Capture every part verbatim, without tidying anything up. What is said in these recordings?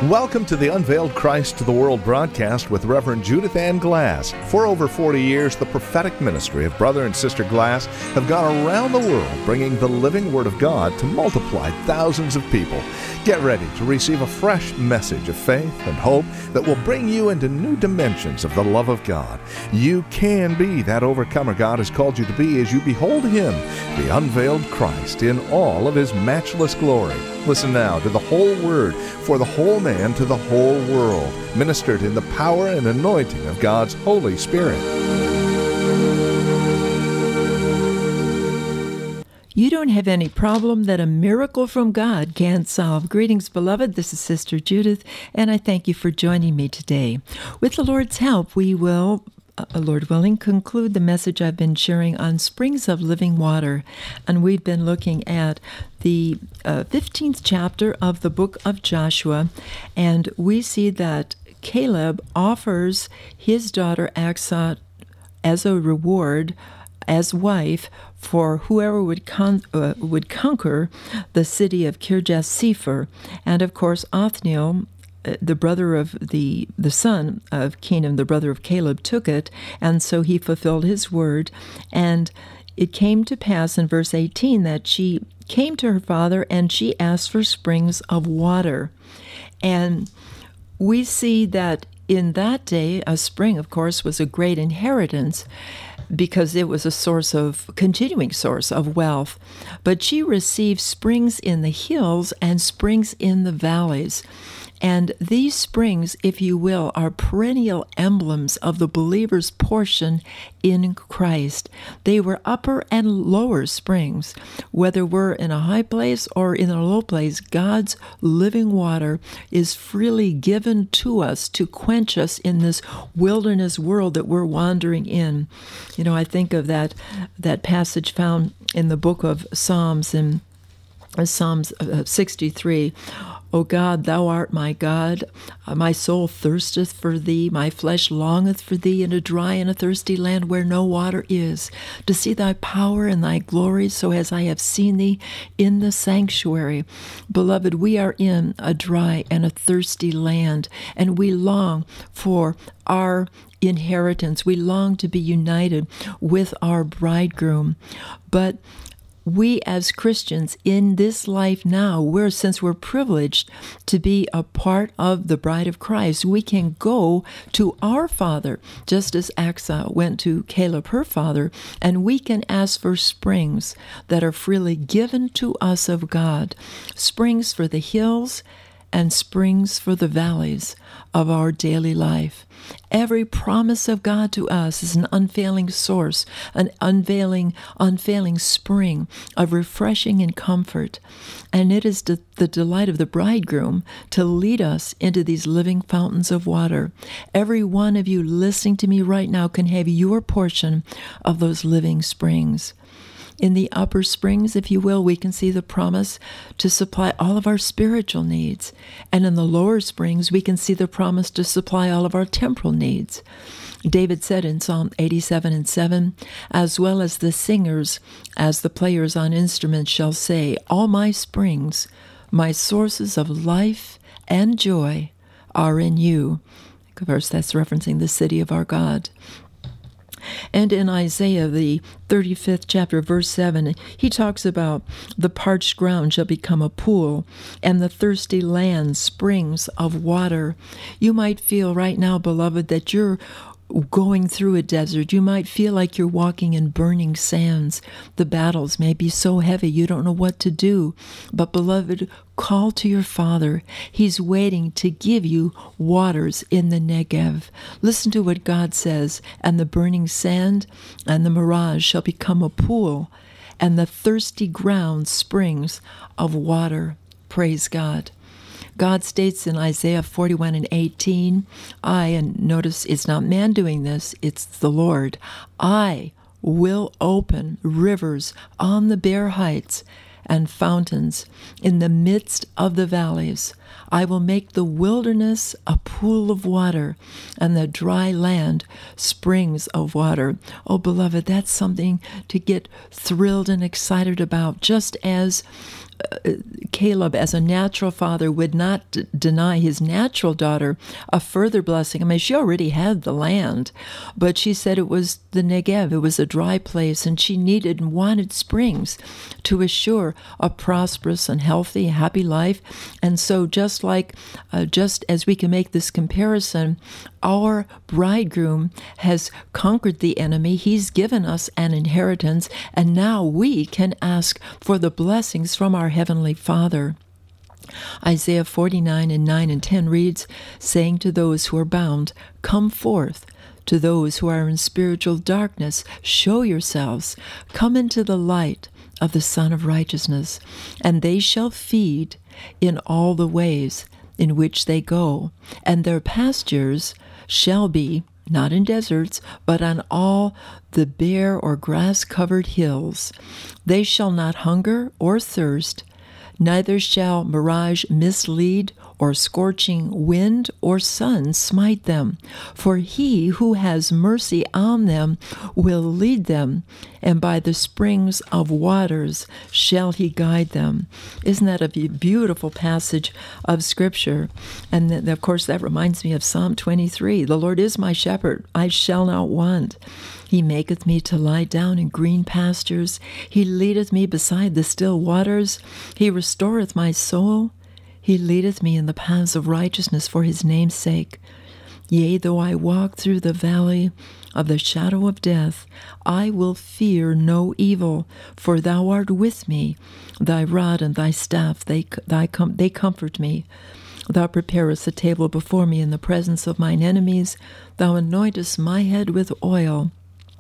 Welcome to the Unveiled Christ to the World broadcast with Reverend Judith Ann Glass. For over forty years, the prophetic ministry of Brother and Sister Glass have gone around the world bringing the living Word of God to multiply thousands of people. Get ready to receive a fresh message of faith and hope that will bring you into new dimensions of the love of God. You can be that overcomer God has called you to be as you behold Him, the unveiled Christ, in all of His matchless glory. Listen now to the whole Word for the whole man to the whole world, ministered in the power and anointing of God's Holy Spirit. You don't have any problem that a miracle from God can't solve. Greetings, beloved. This is Sister Judith, and I thank you for joining me today. With the Lord's help, we will, uh, Lord willing, conclude the message I've been sharing on springs of living water. And we've been looking at the uh, fifteenth chapter of the book of Joshua, and we see that Caleb offers his daughter Achsah as a reward, as wife, for whoever would con- uh, would conquer the city of Kirjath Sepher. And of course, Othniel, uh, the brother of the the son of Canaan, the brother of Caleb, took it, and so he fulfilled his word. And it came to pass in verse eighteen that she came to her father and she asked for springs of water. And we see that in that day, a spring, of course, was a great inheritance, because it was a source of, continuing source of wealth. But she received springs in the hills and springs in the valleys. And these springs, if you will, are perennial emblems of the believer's portion in Christ. They were upper and lower springs. Whether we're in a high place or in a low place, God's living water is freely given to us to quench us in this wilderness world that we're wandering in. You know, I think of that that passage found in the book of Psalms, in uh, Psalms uh, sixty-three. O God, thou art my God. Uh, my soul thirsteth for thee. My flesh longeth for thee in a dry and a thirsty land where no water is, to see thy power and thy glory, so as I have seen thee in the sanctuary. Beloved, we are in a dry and a thirsty land, and we long for our inheritance. We long to be united with our bridegroom. But we as Christians in this life now, we're, since we're privileged to be a part of the bride of Christ, we can go to our father, just as Achsah went to Caleb, her father, and we can ask for springs that are freely given to us of God, springs for the hills and springs for the valleys of our daily life. Every promise of God to us is an unfailing source, an unveiling, unfailing spring of refreshing and comfort. And it is the, the delight of the bridegroom to lead us into these living fountains of water. Every one of you listening to me right now can have your portion of those living springs. In the upper springs, if you will, we can see the promise to supply all of our spiritual needs. And in the lower springs, we can see the promise to supply all of our temporal needs. David said in Psalm eighty-seven and seven, as well as the singers, as the players on instruments shall say, all my springs, my sources of life and joy are in you. Of course, that's referencing the city of our God. And in Isaiah, the thirty-fifth chapter, verse seven, he talks about the parched ground shall become a pool, and the thirsty land springs of water. You might feel right now, beloved, that you're going through a desert. You might feel like you're walking in burning sands. The battles may be so heavy you don't know what to do. But beloved, call to your Father. He's waiting to give you waters in the Negev. Listen to what God says, and the burning sand and the mirage shall become a pool, and the thirsty ground springs of water. Praise God. God states in Isaiah forty-one and eighteen, I, and notice it's not man doing this, it's the Lord, I will open rivers on the bare heights and fountains in the midst of the valleys. I will make the wilderness a pool of water, and the dry land springs of water. Oh, beloved, that's something to get thrilled and excited about, just as Caleb, as a natural father, would not d- deny his natural daughter a further blessing. I mean, she already had the land, but she said it was the Negev, it was a dry place, and she needed and wanted springs to assure a prosperous and healthy, happy life. And so just like, uh, just as we can make this comparison, our bridegroom has conquered the enemy. He's given us an inheritance, and now we can ask for the blessings from our Heavenly Father. Isaiah forty-nine and nine and ten reads, saying to those who are bound, "Come forth." To those who are in spiritual darkness, show yourselves. Come into the light of the Son of Righteousness, and they shall feed in all the ways in which they go, and their pastures shall be, not in deserts, but on all the bare or grass-covered hills. They shall not hunger or thirst, neither shall mirage mislead or scorching wind or sun smite them. For he who has mercy on them will lead them, and by the springs of waters shall he guide them. Isn't that a beautiful passage of Scripture? And then, of course, that reminds me of Psalm twenty-three. The Lord is my shepherd, I shall not want. He maketh me to lie down in green pastures. He leadeth me beside the still waters. He restoreth my soul. He leadeth me in the paths of righteousness for his name's sake. Yea, though I walk through the valley of the shadow of death, I will fear no evil, for thou art with me. Thy rod and thy staff, they, thy com- they comfort me. Thou preparest a table before me in the presence of mine enemies. Thou anointest my head with oil.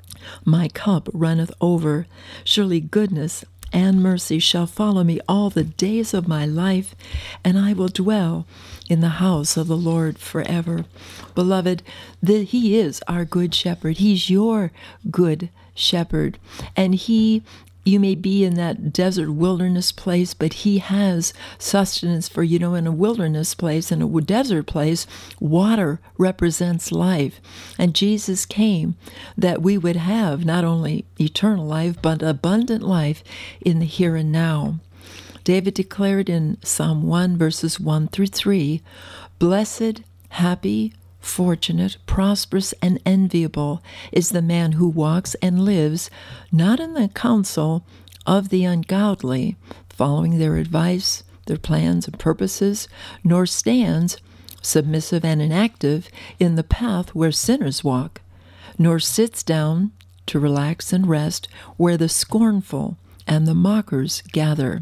My cup runneth over. Surely goodness and mercy shall follow me all the days of my life, and I will dwell in the house of the Lord forever. Beloved, the, He is our good shepherd. He's your good shepherd, and He You may be in that desert wilderness place, but He has sustenance for you. You know, in a wilderness place, in a desert place, water represents life. And Jesus came that we would have not only eternal life, but abundant life in the here and now. David declared in Psalm one, verses one through three, "Blessed, happy, fortunate, prosperous, and enviable is the man who walks and lives not in the counsel of the ungodly, following their advice, their plans and purposes, nor stands, submissive and inactive, in the path where sinners walk, nor sits down to relax and rest where the scornful and the mockers gather."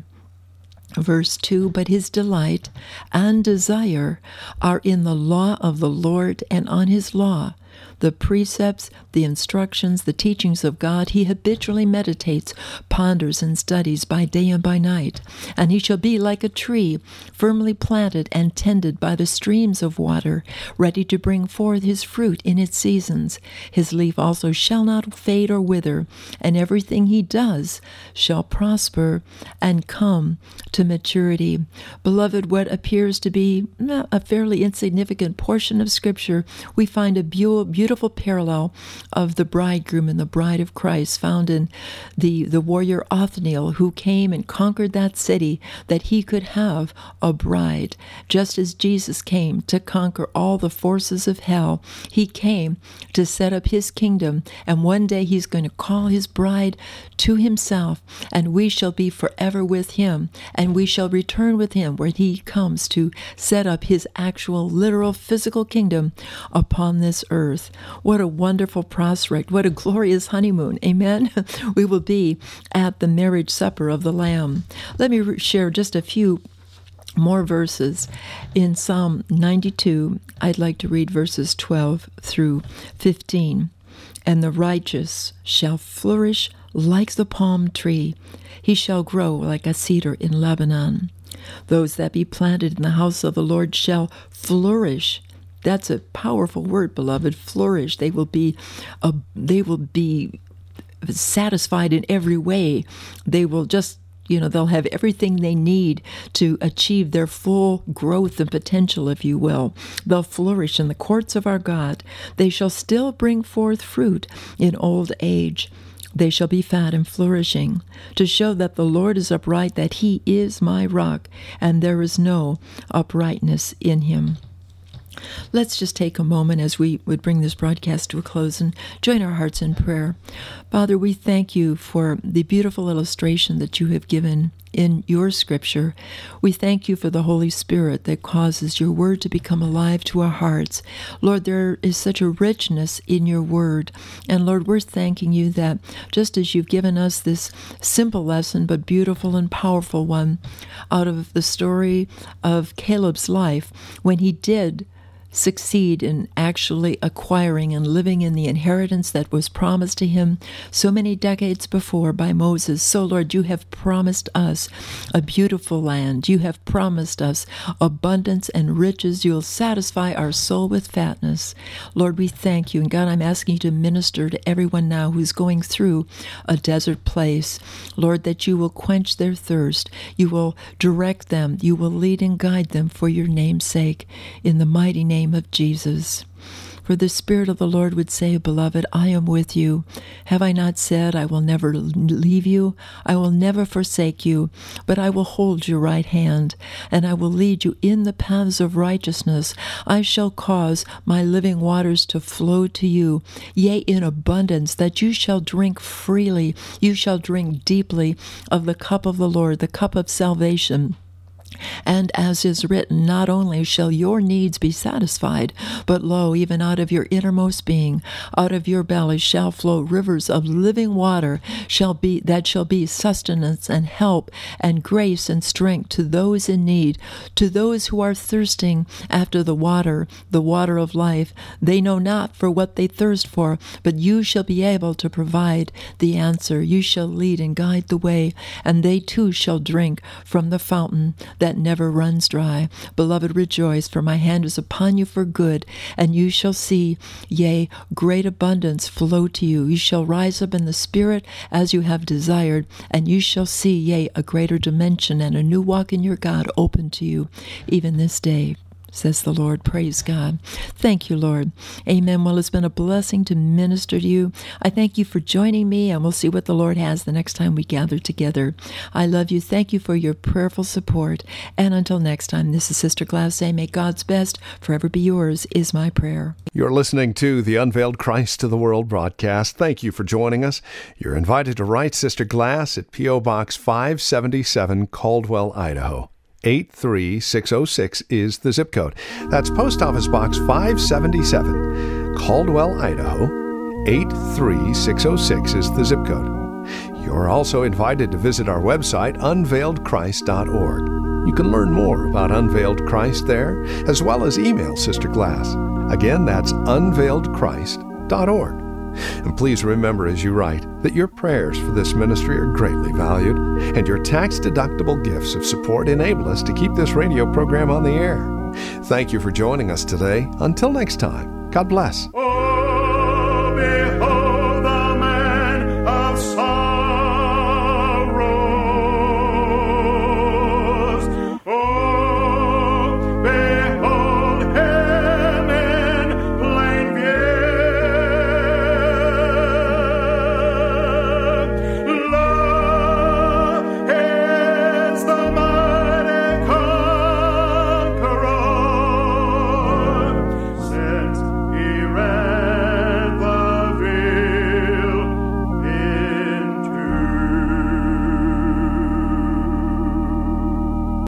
Verse two, "But his delight and desire are in the law of the Lord, and on his law, the precepts, the instructions, the teachings of God, he habitually meditates, ponders, and studies by day and by night. And he shall be like a tree, firmly planted and tended by the streams of water, ready to bring forth his fruit in its seasons. His leaf also shall not fade or wither, and everything he does shall prosper and come to maturity." Beloved, what appears to be a fairly insignificant portion of Scripture, we find a beautiful beautiful parallel of the bridegroom and the bride of Christ found in the, the warrior Othniel, who came and conquered that city that he could have a bride. Just as Jesus came to conquer all the forces of hell, he came to set up his kingdom, and one day he's going to call his bride to himself, and we shall be forever with him, and we shall return with him where he comes to set up his actual, literal, physical kingdom upon this earth. What a wonderful prospect. What a glorious honeymoon. Amen? We will be at the marriage supper of the Lamb. Let me re- share just a few more verses. In Psalm ninety-two, I'd like to read verses twelve through fifteen. "And the righteous shall flourish like the palm tree. He shall grow like a cedar in Lebanon. Those that be planted in the house of the Lord shall flourish." That's a powerful word, beloved. Flourish. They will be, uh, they will be satisfied in every way. They will just, you know, they'll have everything they need to achieve their full growth and potential, if you will. They'll flourish in the courts of our God. They shall still bring forth fruit in old age. They shall be fat and flourishing, to show that the Lord is upright, that he is my rock, and there is no uprightness in him. Let's just take a moment as we would bring this broadcast to a close and join our hearts in prayer. Father, we thank you for the beautiful illustration that you have given in your scripture. We thank you for the Holy Spirit that causes your word to become alive to our hearts. Lord, there is such a richness in your word. And Lord, we're thanking you that just as you've given us this simple lesson, but beautiful and powerful one, out of the story of Caleb's life, when he did succeed in actually acquiring and living in the inheritance that was promised to him so many decades before by Moses. So, Lord, you have promised us a beautiful land. You have promised us abundance and riches. You'll satisfy our soul with fatness. Lord, we thank you. And God, I'm asking you to minister to everyone now who's going through a desert place. Lord, that you will quench their thirst. You will direct them. You will lead and guide them for your name's sake. In the mighty name of Jesus. For the Spirit of the Lord would say, Beloved, I am with you. Have I not said, I will never leave you? I will never forsake you, but I will hold your right hand, and I will lead you in the paths of righteousness. I shall cause my living waters to flow to you, yea, in abundance, that you shall drink freely. You shall drink deeply of the cup of the Lord, the cup of salvation. And as is written, not only shall your needs be satisfied, but lo, even out of your innermost being, out of your belly shall flow rivers of living water, shall be that shall be sustenance and help and grace and strength to those in need, to those who are thirsting after the water, the water of life. They know not for what they thirst for, but you shall be able to provide the answer. You shall lead and guide the way, and they too shall drink from the fountain that that never runs dry. Beloved, rejoice, for my hand is upon you for good, and you shall see, yea, great abundance flow to you. You shall rise up in the Spirit as you have desired, and you shall see, yea, a greater dimension and a new walk in your God open to you, even this day, says the Lord. Praise God. Thank you, Lord. Amen. Well, it's been a blessing to minister to you. I thank you for joining me, and we'll see what the Lord has the next time we gather together. I love you. Thank you for your prayerful support. And until next time, this is Sister Glass saying, may God's best forever be yours, is my prayer. You're listening to the Unveiled Christ to the World broadcast. Thank you for joining us. You're invited to write Sister Glass at P O Box five seventy-seven, Caldwell, Idaho. eight three six oh six is the zip code. That's Post Office Box five seventy-seven, Caldwell, Idaho. eight three six oh six is the zip code. You're also invited to visit our website, unveiled christ dot org. You can learn more about Unveiled Christ there, as well as email Sister Glass. Again, that's unveiled christ dot org. And please remember as you write that your prayers for this ministry are greatly valued, and your tax-deductible gifts of support enable us to keep this radio program on the air. Thank you for joining us today. Until next time, God bless. Oh, behold.